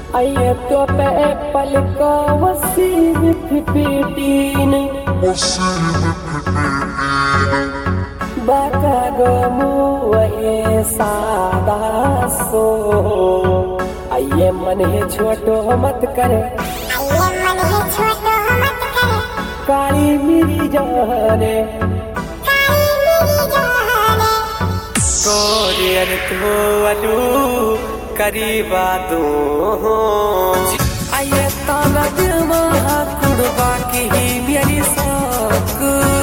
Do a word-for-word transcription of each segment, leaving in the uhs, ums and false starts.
आइए तो पे पल को वसीम फिपीटीन बाका गो मुए सादा सो आइए मन है छोटो मत करे आइए मन है छोटो मत करे काली मेरी जाने काली मेरी जाने कोरियर तो अलू करीबा दो आइए ताना दिल महा कुड़बा की ही मेरी साक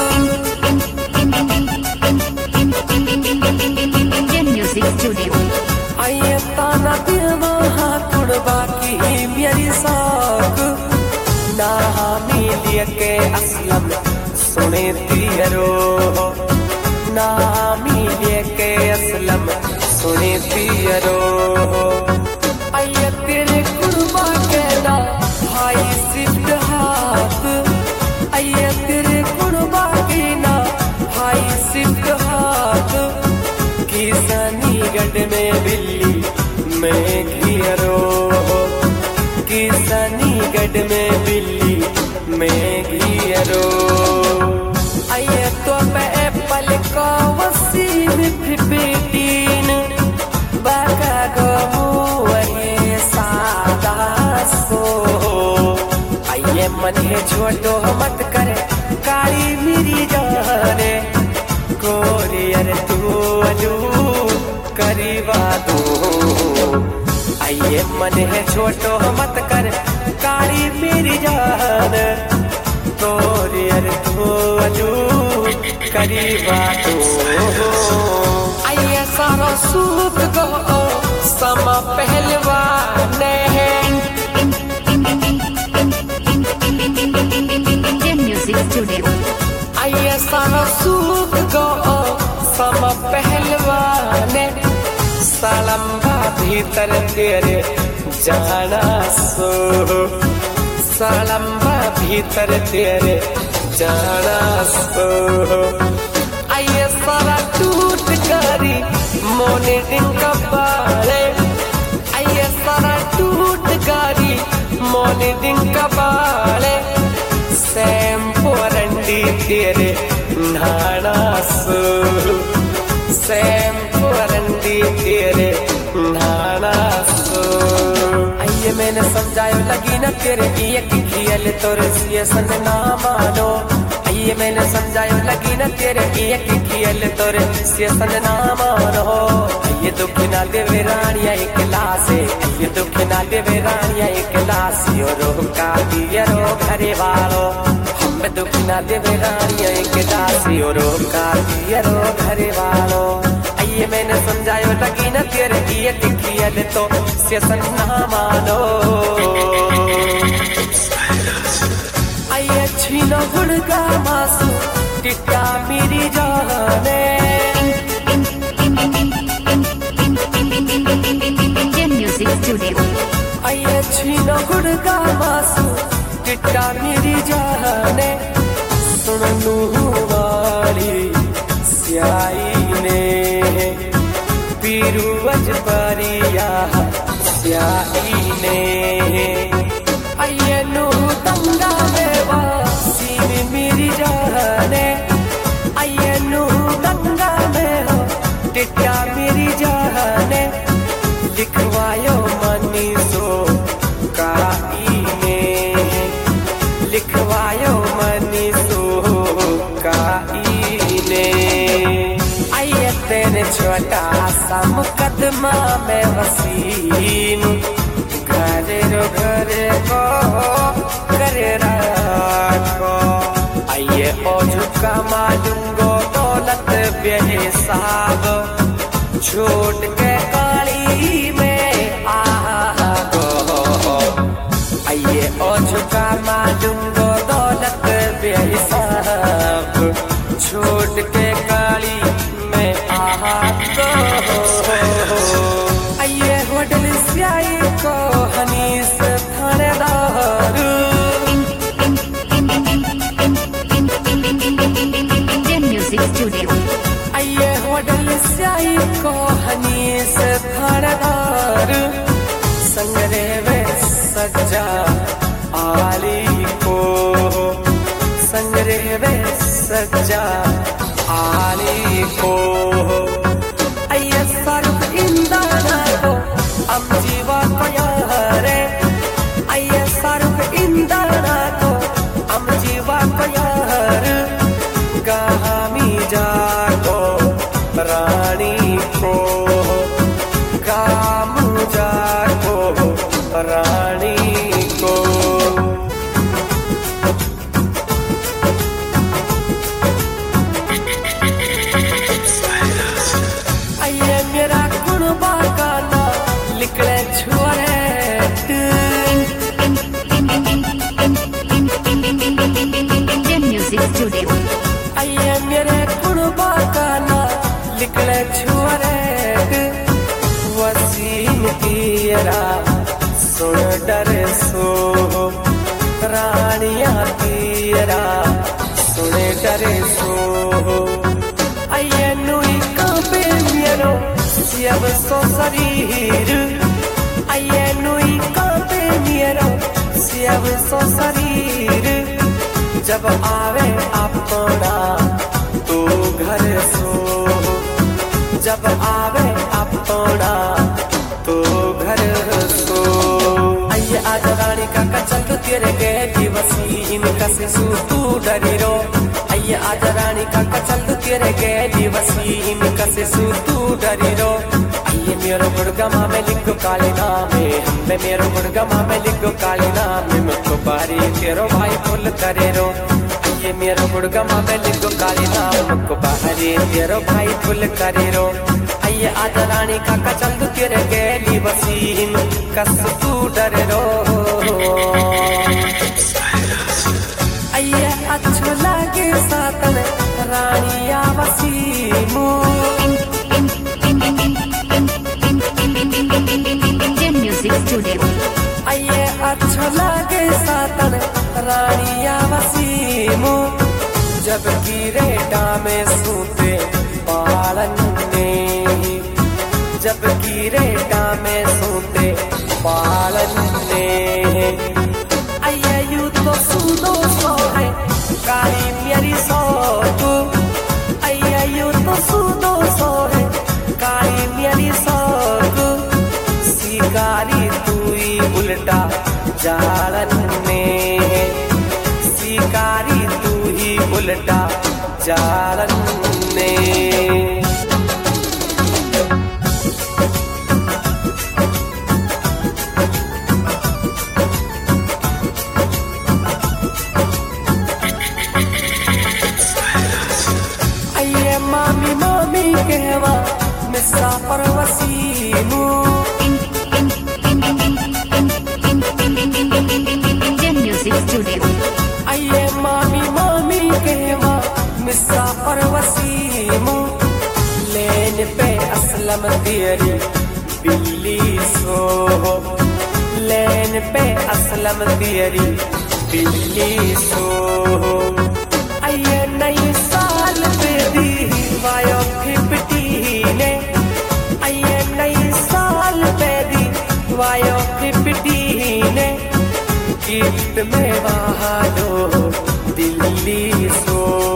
इंडियन म्यूजिक स्टूडियो आइए ताना दिल महा कुड़बा की ही मेरी साक ना मिलिए के असलम सुने तियरो ना मिलिए के असलम सुने तियरो आइए तेरे कुर्बा के ना भाई सिद्ध हाथ आइए तेरे कुर्बा के ना भाई सिद्ध हाथ किसानी गढ़ में बिल्ली मैं घियरो किसानी गढ़ में बिल्ली मैं घियरो आइए तो पे पल को वसीम फिपीटीन बाका गो मुए सादा सो आइए मन है छोटो मत करे काली मेरी जाने कोरियर तू अलू करीबा दो आइए मन है छोटो मत करे काली मेरी जान कोरियर तू अलू करीबा दो आइए सारा सूख गो समा पहलवान है इंडियन म्यूजिक स्टूडियो आइए सारा सूख गो समा पहलवान सालम्बा भीतर तेरे जाना सो सालम्बा भीतर तेरे जाना सो आइए सारा टूट करी मोने दिन का बाले आइए सारा टूट करी मोने दिन का बाले सैम्पो रंडी तेरे नाना सो सैम्पो रंडी तेरे नाना सो आइए मैंने समझायो लगी न तेरे एक खियल तोरे सिए सन ना मानो आइए मैंने समझायो लगी न तेरे एक खियल तोरे सिए सन ना मानो आइए दुख ना देवे रानिया एक लासे आइए दुख ना देवे रानिया एक लासी और का दियरो घरे वालो हम दुख ना देवे रानिया एक लासी और का दियरो घरे वालो आइए मैंने समझायो लगी न तेरे एक खियल तो सिए सन ना मानो आइए छीनो गुड़गा मासू टिक्का मेरी जाने इंडियन म्यूजिक स्टूडियो आइए छीनो गुड़गा मासू टिक्का मेरी जाने सुन नूह वाली स्याई ने पीरू अजबरिया स्याई ने आइए नूह दंगा में वासीम मेरी जाने आइए नूह दंगा में हो टिक्का मेरी जाने लिखवायो मनी सो काईने लिखवायो मनी सो काईने आइए तेरे छोटा सा मुकदमा में वसीम घरे रो घरे को करे राखो आइए ओझु का मालूंगो दौलत बेहिसाब छोड़ के काली में आगो आइए ओझु का मालूंगो दौलत बेहिसाब छोड़ के काली में आगो आइए होटल स्याई को हनीस थानेदार इंडियन म्यूजिक स्टूडियो आइए होटल स्याई को हनीस थानेदार संगरे वे सज्जा आली को संगरे वे सज्जा आली को अय्या सर्व इंदाना को हम जीवा को यारे अय्या सर्व इंदाना को हम जीवा को यार गामी जाको रानी को काम जाको रानी को अये मेरा कुणबा गाना लिखले छुआरे Indian Music Studio. अये मेरे कुणबा गाना लिखले छुआरे वसीम तेरा सुन डर सो रानिया तेरा सुन डर सो अये नुई कांपे मेरो सियब सो शरीर अये नुई कांपे मेरो सियब सो शरीर जब आवे अपना तो घर सो जब आवे अपना तो घर सो अये आज रानी का कचल तेरे के दिवसीन कसे सू तू डरी रो अये आज रानी का कचल तेरे के दिवसीन कसे सू तू डरी रो अये मेरो गुड़गमा में लिखो काले नामे हमें मेरो गुड़गमा में लिखो काले नामे मुझको बारी तेरो भाई फुल करे रो अये मेरो गुड़गमा में लिखो काले नाम मुझको बाहरी तेरो भाई फुल करे रो अये आज रानी का कचल तेरे गेली वसीन कस तू डर रो अये अच्छो लागे सातन रानिया वसीमू Indian Music Studio. अये अच्छो लागे सातन रानिया वसीमू जब गिरेटा में सूते पालन ने जब गिरेटा में सूते पालन ने अये यू तो सुनो सो है काली मेरी सो तू अये यू तो सुनो सो है काली मेरी सो तू शिकारी तू ही उल्टा जालन में शिकारी तू ही उल्टा जालन में अये मामी मामी कहवा मिसा पर वसीमू Indian Music Studio. अये मामी मामी कहवा मिसा पर वसीमू लेन पे असलम तेरी बिल्ली सो लेन पे असलम तेरी बिल्ली सो अये नई साल पे दी वायो फिफ्टी ने अये नई साल पे दी वायो फिफ्टी ने गिफ्ट में वालो दिल्ली सो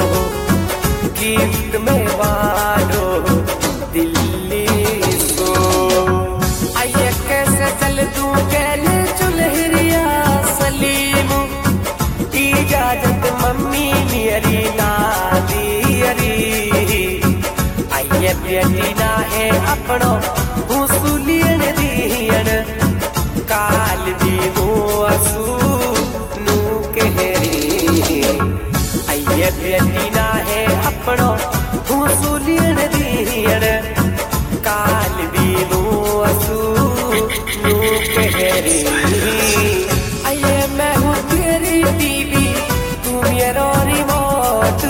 गिफ्ट में वालो दिल्ली सो अये कैसे चल तू कैले चुलहरिया सलीम इजाजत मम्मी मेरी ना दियरी अये बेटी ना है अपनो हुसुलियन दियन काल भी वो असू नू कहरी अये बेटी ना है अपनो हुसुलियन दियन काल भी वो असू नू कहरी अये मैं हूँ तेरी बीवी तू मेरा रिमोट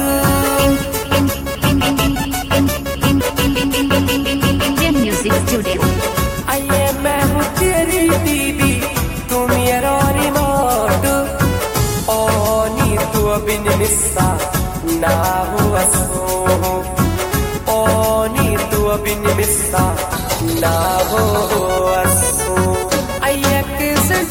Indian Music Studio. अये मैं हूँ तेरी बीवी तू मेरा रिमोट ओ नी तू बिन मिस्सा ना हुआ सो ओ नी तू बिन मिस्सा ना हुआ सो अये किस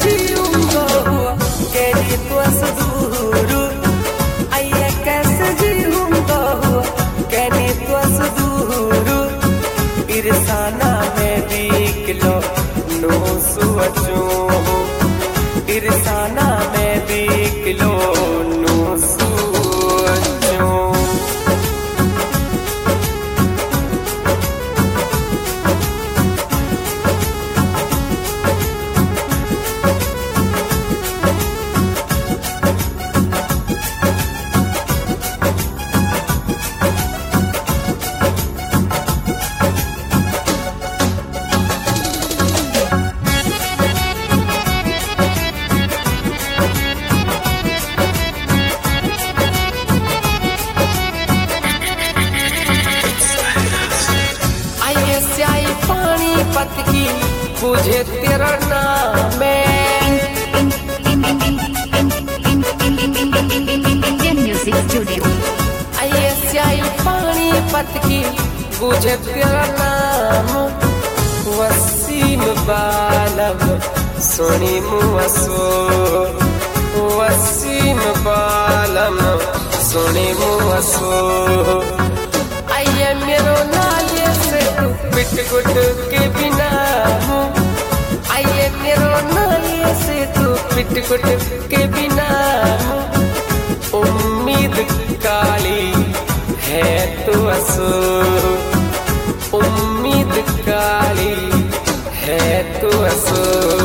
तिरसाना में भी किलो नू सूझो की बुझे तेरा नाम इंडियन म्यूजिक स्टूडियो आई पानी पत की बुझे तेरा नाम वसीम बालम सोनी मुआसो वसीम बालम सोनी मुआसो आइए मेरो नाले से पिट गुट के बिना आइए मेरो नाले से तू पिट गुट के बिना उम्मीद काली है तू असो उम्मीद काली है तू असो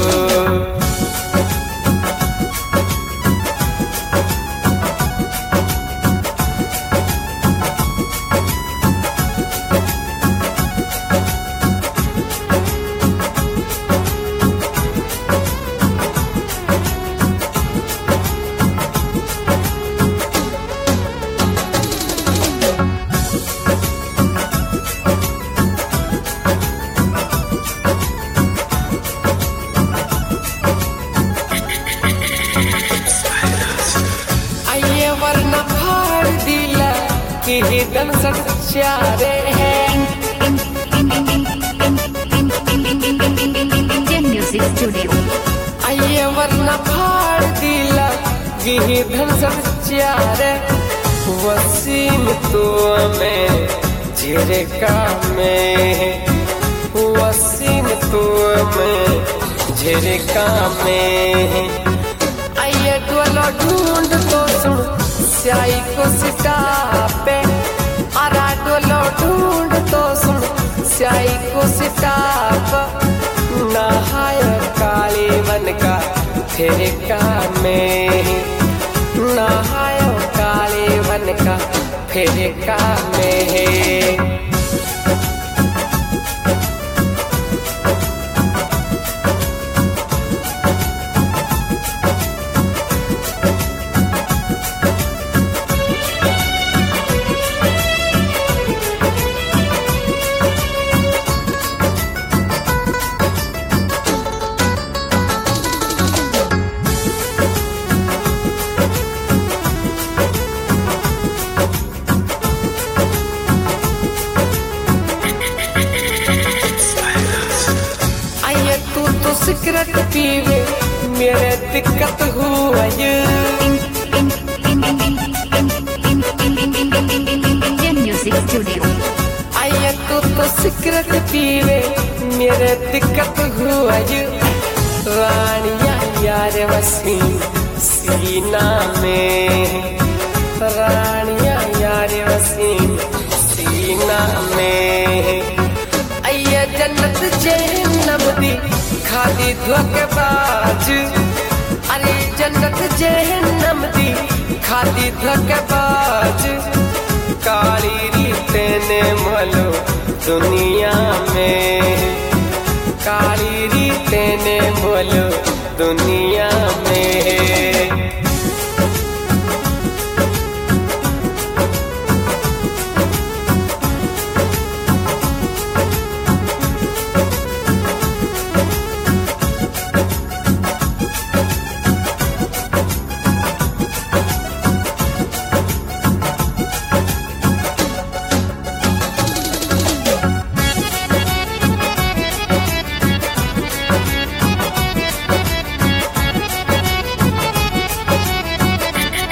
हिदन सच्चारे हैं इंडियन म्यूजिक स्टूडियो आइए वरना फाड़ दिला हिदन सच्चारे वसीम तो में जेरे का में वसीम तो में जेरे का में आइए डोलो ढूंढ तो सुन स्याही को सिटापे आरा डोलो ढूंढ तो सुन स्याही को सिटाप नहाय काली वन का फेरे का में नहाय काली वन का फेरे का में सिगरेट पीवे मेरे दिक्कत हुआ इंडियन म्यूजिक स्टूडियो आइए तू तो सिगरेट पीवे मेरे दिक्कत हुआ रानिया यार वसीम सीना में रानिया यार वसीम सीना में आइए जन्नत जहन्नम दी खाली धोखेबाज अरे जन्नत जहन्नम दी खाली धोखेबाज काली रीते ने मलो दुनिया में काली रीते ने मलो दुनिया में